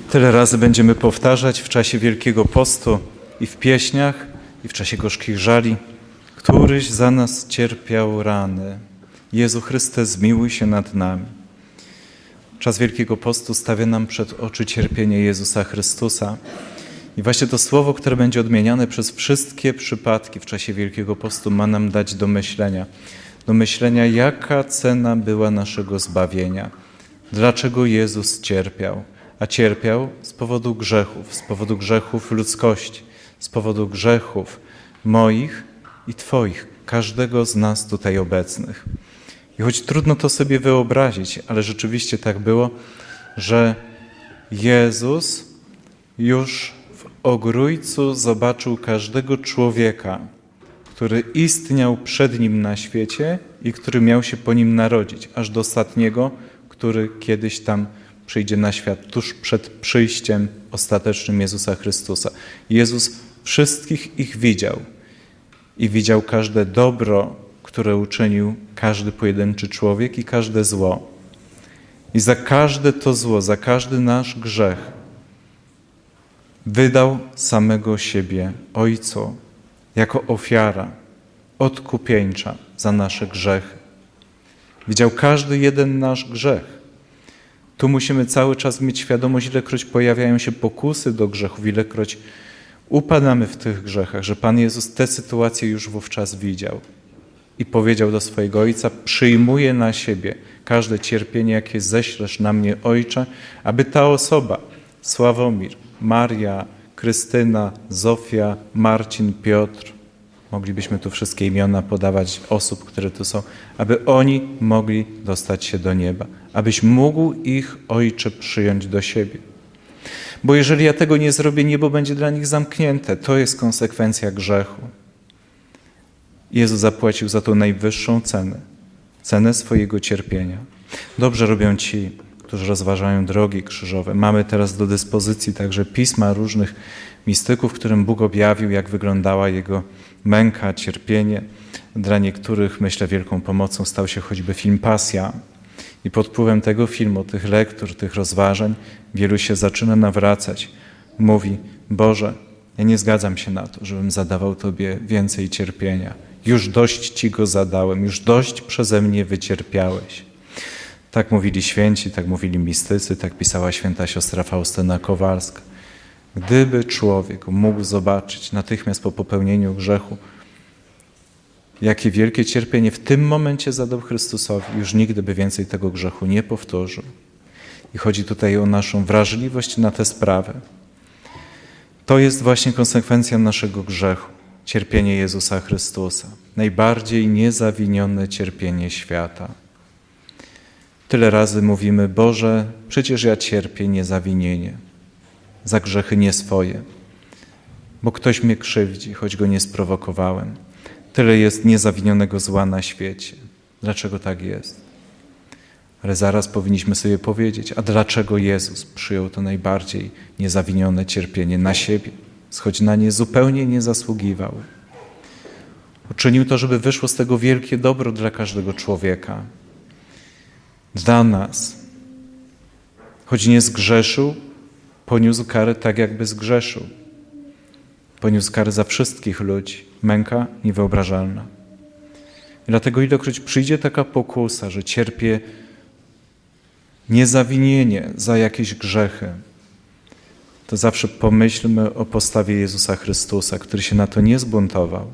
Tyle razy będziemy powtarzać w czasie Wielkiego Postu i w pieśniach, i w czasie gorzkich żali. Któryś za nas cierpiał rany. Jezu Chryste, zmiłuj się nad nami. Czas Wielkiego Postu stawia nam przed oczy cierpienie Jezusa Chrystusa. I właśnie to słowo, które będzie odmieniane przez wszystkie przypadki w czasie Wielkiego Postu, ma nam dać do myślenia, jaka cena była naszego zbawienia. Dlaczego Jezus cierpiał? A cierpiał z powodu grzechów ludzkości, z powodu grzechów moich i Twoich, każdego z nas tutaj obecnych. I choć trudno to sobie wyobrazić, ale rzeczywiście tak było, że Jezus już w ogrójcu zobaczył każdego człowieka, który istniał przed Nim na świecie i który miał się po Nim narodzić, aż do ostatniego, który kiedyś tam przyjdzie na świat, tuż przed przyjściem ostatecznym Jezusa Chrystusa. Jezus wszystkich ich widział i widział każde dobro, które uczynił każdy pojedynczy człowiek i każde zło. I za każde to zło, za każdy nasz grzech wydał samego siebie Ojcu jako ofiara odkupieńcza za nasze grzechy. Widział każdy jeden nasz grzech. Tu musimy cały czas mieć świadomość, ilekroć pojawiają się pokusy do grzechów, ilekroć upadamy w tych grzechach, że Pan Jezus tę sytuację już wówczas widział i powiedział do swojego Ojca: przyjmuję na siebie każde cierpienie, jakie ześlesz na mnie, Ojcze, aby ta osoba, Sławomir, Maria, Krystyna, Zofia, Marcin, Piotr, moglibyśmy tu wszystkie imiona podawać osób, które tu są, aby oni mogli dostać się do nieba, abyś mógł ich, Ojcze, przyjąć do siebie. Bo jeżeli ja tego nie zrobię, niebo będzie dla nich zamknięte. To jest konsekwencja grzechu. Jezus zapłacił za to najwyższą cenę swojego cierpienia. Dobrze robią ci, którzy rozważają drogi krzyżowe. Mamy teraz do dyspozycji także pisma różnych mistyków, którym Bóg objawił, jak wyglądała Jego męka, cierpienie. Dla niektórych, myślę, wielką pomocą stał się choćby film Pasja. I pod wpływem tego filmu, tych lektur, tych rozważań, wielu się zaczyna nawracać. Mówi: Boże, ja nie zgadzam się na to, żebym zadawał Tobie więcej cierpienia. Już dość Ci go zadałem, już dość przeze mnie wycierpiałeś. Tak mówili święci, tak mówili mistycy, tak pisała święta siostra Faustyna Kowalska. Gdyby człowiek mógł zobaczyć natychmiast po popełnieniu grzechu, jakie wielkie cierpienie w tym momencie zadał Chrystusowi, już nigdy by więcej tego grzechu nie powtórzył. I chodzi tutaj o naszą wrażliwość na tę sprawę. To jest właśnie konsekwencja naszego grzechu. Cierpienie Jezusa Chrystusa. Najbardziej niezawinione cierpienie świata. Tyle razy mówimy: Boże, przecież ja cierpię niezawinienie. Za grzechy nie swoje. Bo ktoś mnie krzywdzi, choć go nie sprowokowałem. Tyle jest niezawinionego zła na świecie. Dlaczego tak jest? Ale zaraz powinniśmy sobie powiedzieć: a dlaczego Jezus przyjął to najbardziej niezawinione cierpienie na siebie, choć na nie zupełnie nie zasługiwał? Uczynił to, żeby wyszło z tego wielkie dobro dla każdego człowieka. Dla nas. Choć nie zgrzeszył, poniósł karę tak, jakby zgrzeszył. Poniósł karę za wszystkich ludzi. Męka niewyobrażalna. I dlatego ilekroć przyjdzie taka pokusa, że cierpię niezawinienie za jakieś grzechy, to zawsze pomyślmy o postawie Jezusa Chrystusa, który się na to nie zbuntował.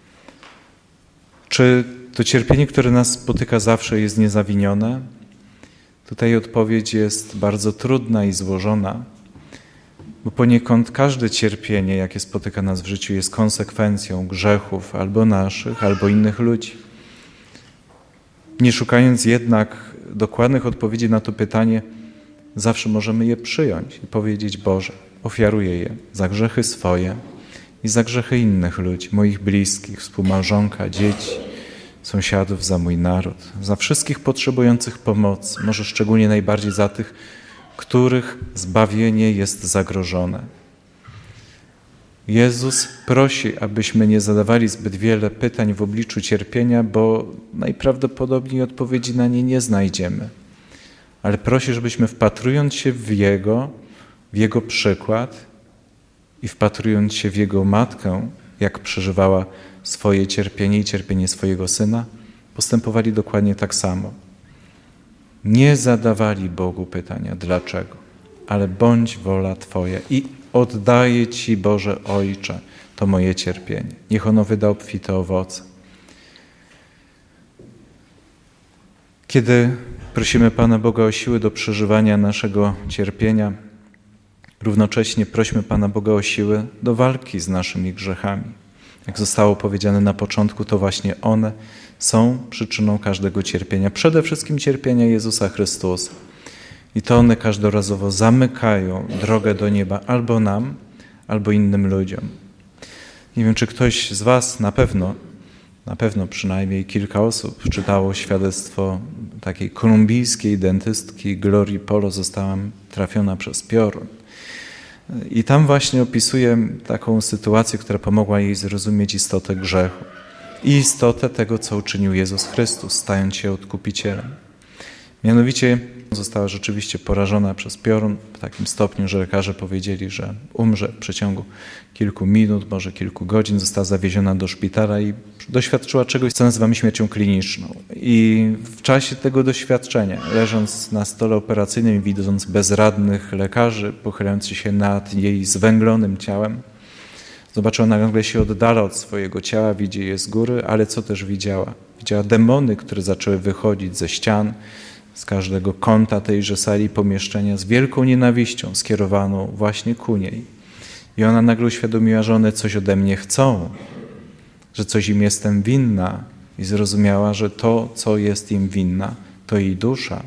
Czy to cierpienie, które nas spotyka, zawsze jest niezawinione? Tutaj odpowiedź jest bardzo trudna i złożona, bo poniekąd każde cierpienie, jakie spotyka nas w życiu, jest konsekwencją grzechów albo naszych, albo innych ludzi. Nie szukając jednak dokładnych odpowiedzi na to pytanie, zawsze możemy je przyjąć i powiedzieć: Boże, ofiaruję je za grzechy swoje i za grzechy innych ludzi, moich bliskich, współmałżonka, dzieci, sąsiadów, za mój naród, za wszystkich potrzebujących pomocy, może szczególnie najbardziej za tych, których zbawienie jest zagrożone. Jezus prosi, abyśmy nie zadawali zbyt wiele pytań w obliczu cierpienia, bo najprawdopodobniej odpowiedzi na nie nie znajdziemy. Ale prosi, żebyśmy, wpatrując się w Jego, w Jego przykład i wpatrując się w Jego matkę, jak przeżywała swoje cierpienie i cierpienie swojego Syna, postępowali dokładnie tak samo. Nie zadawali Bogu pytania dlaczego, ale bądź wola Twoja i oddaję Ci, Boże Ojcze, to moje cierpienie. Niech ono wyda obfite owoce. Kiedy prosimy Pana Boga o siłę do przeżywania naszego cierpienia, równocześnie prośmy Pana Boga o siłę do walki z naszymi grzechami. Jak zostało powiedziane na początku, to właśnie one są przyczyną każdego cierpienia. Przede wszystkim cierpienia Jezusa Chrystusa. I to one każdorazowo zamykają drogę do nieba albo nam, albo innym ludziom. Nie wiem, czy ktoś z was na pewno przynajmniej kilka osób czytało świadectwo takiej kolumbijskiej dentystki Glorii Polo, została trafiona przez piorun. I tam właśnie opisuje taką sytuację, która pomogła jej zrozumieć istotę grzechu i istotę tego, co uczynił Jezus Chrystus, stając się odkupicielem. Mianowicie została rzeczywiście porażona przez piorun w takim stopniu, że lekarze powiedzieli, że umrze w przeciągu kilku minut, może kilku godzin. Została zawieziona do szpitala i doświadczyła czegoś, co nazywamy śmiercią kliniczną. I w czasie tego doświadczenia, leżąc na stole operacyjnym, widząc bezradnych lekarzy pochylających się nad jej zwęglonym ciałem, zobaczyła, nagle się oddala od swojego ciała, widzi je z góry, ale co też widziała? Widziała demony, które zaczęły wychodzić ze ścian, z każdego kąta tejże sali pomieszczenia, z wielką nienawiścią skierowaną właśnie ku niej. I ona nagle uświadomiła, że one coś ode mnie chcą, że coś im jestem winna i zrozumiała, że to, co jest im winna, to jej dusza,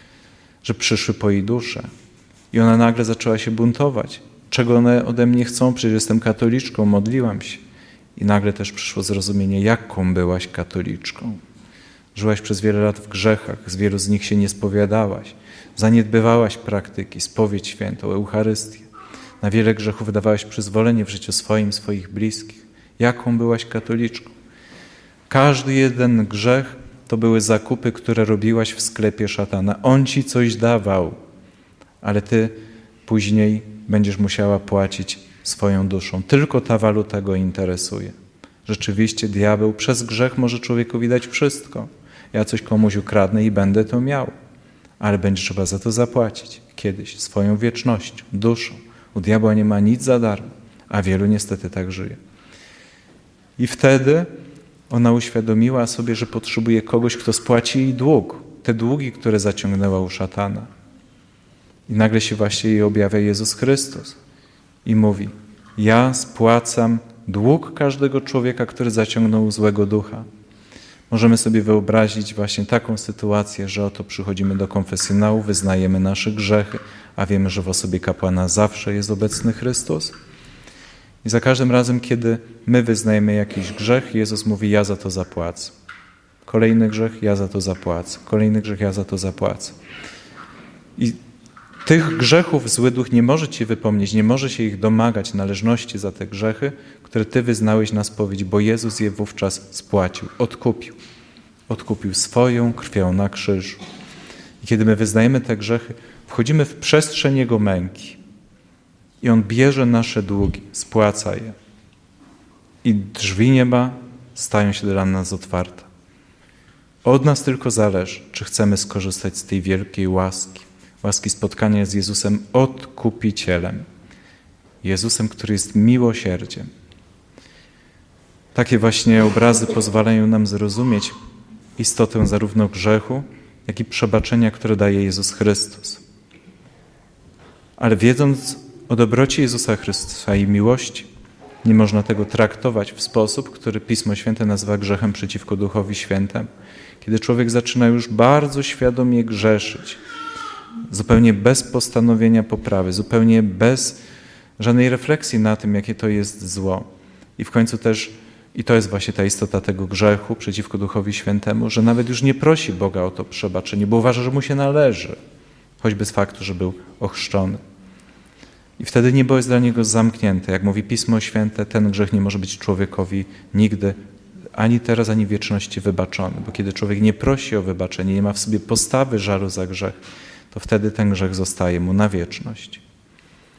że przyszły po jej duszę. I ona nagle zaczęła się buntować. Czego one ode mnie chcą? Przecież jestem katoliczką, modliłam się. I nagle też przyszło zrozumienie, jaką byłaś katoliczką. Żyłaś przez wiele lat w grzechach, z wielu z nich się nie spowiadałaś. Zaniedbywałaś praktyki, spowiedź świętą, Eucharystię. Na wiele grzechów dawałaś przyzwolenie w życiu swoim, swoich bliskich. Jaką byłaś katoliczką? Każdy jeden grzech to były zakupy, które robiłaś w sklepie szatana. On ci coś dawał, ale ty później będziesz musiała płacić swoją duszą. Tylko ta waluta go interesuje. Rzeczywiście diabeł przez grzech może człowiekowi dać wszystko. Ja coś komuś ukradnę i będę to miał, ale będzie trzeba za to zapłacić kiedyś swoją wiecznością, duszą. U diabła nie ma nic za darmo, a wielu niestety tak żyje. I wtedy ona uświadomiła sobie, że potrzebuje kogoś, kto spłaci jej dług, te długi, które zaciągnęła u szatana. I nagle się właśnie jej objawia Jezus Chrystus i mówi: ja spłacam dług każdego człowieka, który zaciągnął złego ducha. Możemy sobie wyobrazić właśnie taką sytuację, że oto przychodzimy do konfesjonału, wyznajemy nasze grzechy, a wiemy, że w osobie kapłana zawsze jest obecny Chrystus. I za każdym razem, kiedy my wyznajemy jakiś grzech, Jezus mówi: ja za to zapłacę. Kolejny grzech, ja za to zapłacę. Kolejny grzech, ja za to zapłacę. I tych grzechów zły duch nie może ci wypomnieć, nie może się ich domagać należności za te grzechy, które ty wyznałeś na spowiedź, bo Jezus je wówczas spłacił, odkupił. Odkupił swoją krwią na krzyżu. I kiedy my wyznajemy te grzechy, wchodzimy w przestrzeń Jego męki. I On bierze nasze długi, spłaca je. I drzwi nieba stają się dla nas otwarte. Od nas tylko zależy, czy chcemy skorzystać z tej wielkiej łaski spotkania z Jezusem Odkupicielem. Jezusem, który jest miłosierdziem. Takie właśnie obrazy pozwalają nam zrozumieć istotę zarówno grzechu, jak i przebaczenia, które daje Jezus Chrystus. Ale wiedząc o dobroci Jezusa Chrystusa i miłości, nie można tego traktować w sposób, który Pismo Święte nazywa grzechem przeciwko Duchowi Świętemu. Kiedy człowiek zaczyna już bardzo świadomie grzeszyć, zupełnie bez postanowienia poprawy, zupełnie bez żadnej refleksji na tym, jakie to jest zło. I w końcu też, i to jest właśnie ta istota tego grzechu przeciwko Duchowi Świętemu, że nawet już nie prosi Boga o to przebaczenie, bo uważa, że mu się należy, choćby z faktu, że był ochrzczony. I wtedy niebo jest dla niego zamknięte. Jak mówi Pismo Święte, ten grzech nie może być człowiekowi nigdy, ani teraz, ani w wieczności wybaczony. Bo kiedy człowiek nie prosi o wybaczenie, nie ma w sobie postawy żalu za grzech, to wtedy ten grzech zostaje mu na wieczność.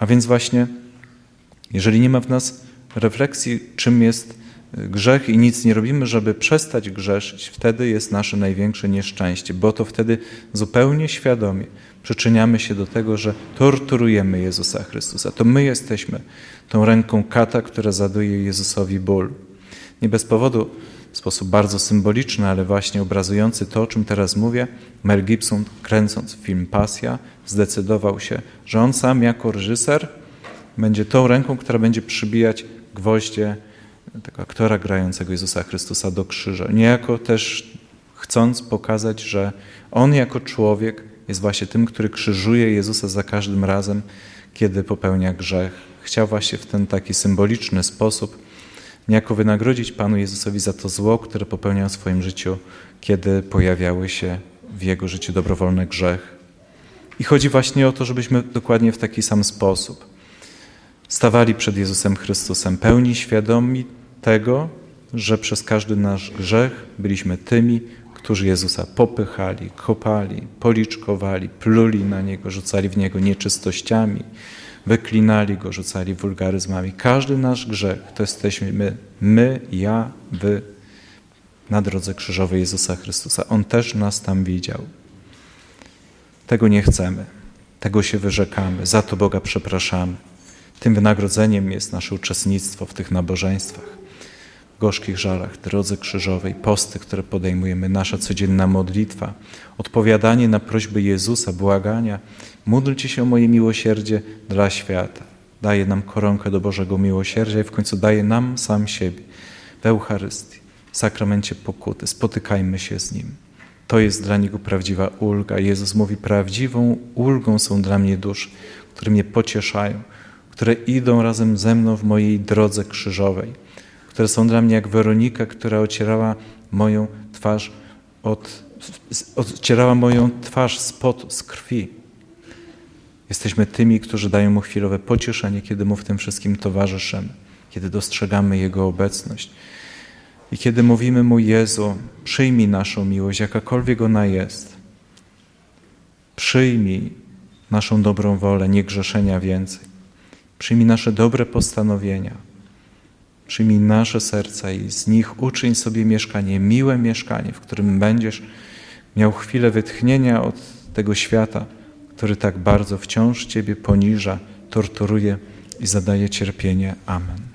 A więc właśnie, jeżeli nie ma w nas refleksji, czym jest grzech i nic nie robimy, żeby przestać grzeszyć, wtedy jest nasze największe nieszczęście, bo to wtedy zupełnie świadomie przyczyniamy się do tego, że torturujemy Jezusa Chrystusa. To my jesteśmy tą ręką kata, która zadaje Jezusowi ból. Nie bez powodu, w sposób bardzo symboliczny, ale właśnie obrazujący to, o czym teraz mówię, Mel Gibson, kręcąc film Pasja, zdecydował się, że on sam jako reżyser będzie tą ręką, która będzie przybijać gwoździe tego aktora grającego Jezusa Chrystusa do krzyża. Niejako też chcąc pokazać, że on jako człowiek jest właśnie tym, który krzyżuje Jezusa za każdym razem, kiedy popełnia grzech. Chciał właśnie w ten taki symboliczny sposób niejako wynagrodzić Panu Jezusowi za to zło, które popełniał w swoim życiu, kiedy pojawiały się w jego życiu dobrowolny grzech. I chodzi właśnie o to, żebyśmy dokładnie w taki sam sposób stawali przed Jezusem Chrystusem, pełni świadomi tego, że przez każdy nasz grzech byliśmy tymi, którzy Jezusa popychali, kopali, policzkowali, pluli na Niego, rzucali w Niego nieczystościami, wyklinali Go, rzucali wulgaryzmami. Każdy nasz grzech to jesteśmy my, ja, wy na drodze krzyżowej Jezusa Chrystusa. On też nas tam widział. Tego nie chcemy, tego się wyrzekamy, za to Boga przepraszamy. Tym wynagrodzeniem jest nasze uczestnictwo w tych nabożeństwach, w gorzkich żarach, drodze krzyżowej, posty, które podejmujemy, nasza codzienna modlitwa, odpowiadanie na prośby Jezusa, błagania. Módlcie się o moje miłosierdzie dla świata. Daje nam koronkę do Bożego miłosierdzia i w końcu daje nam sam siebie w Eucharystii, w sakramencie pokuty. Spotykajmy się z Nim. To jest dla Niego prawdziwa ulga. Jezus mówi, prawdziwą ulgą są dla mnie dusze, które mnie pocieszają, które idą razem ze mną w mojej drodze krzyżowej, które są dla mnie jak Weronika, która ocierała moją twarz z potu, z krwi. Jesteśmy tymi, którzy dają Mu chwilowe pocieszenie, kiedy Mu w tym wszystkim towarzyszymy, kiedy dostrzegamy Jego obecność i kiedy mówimy Mu, Jezu, przyjmij naszą miłość, jakakolwiek ona jest. Przyjmij naszą dobrą wolę, nie grzeszenia więcej. Przyjmij nasze dobre postanowienia. Przyjmij nasze serca i z nich uczyń sobie mieszkanie, miłe mieszkanie, w którym będziesz miał chwilę wytchnienia od tego świata, który tak bardzo wciąż Ciebie poniża, torturuje i zadaje cierpienie. Amen.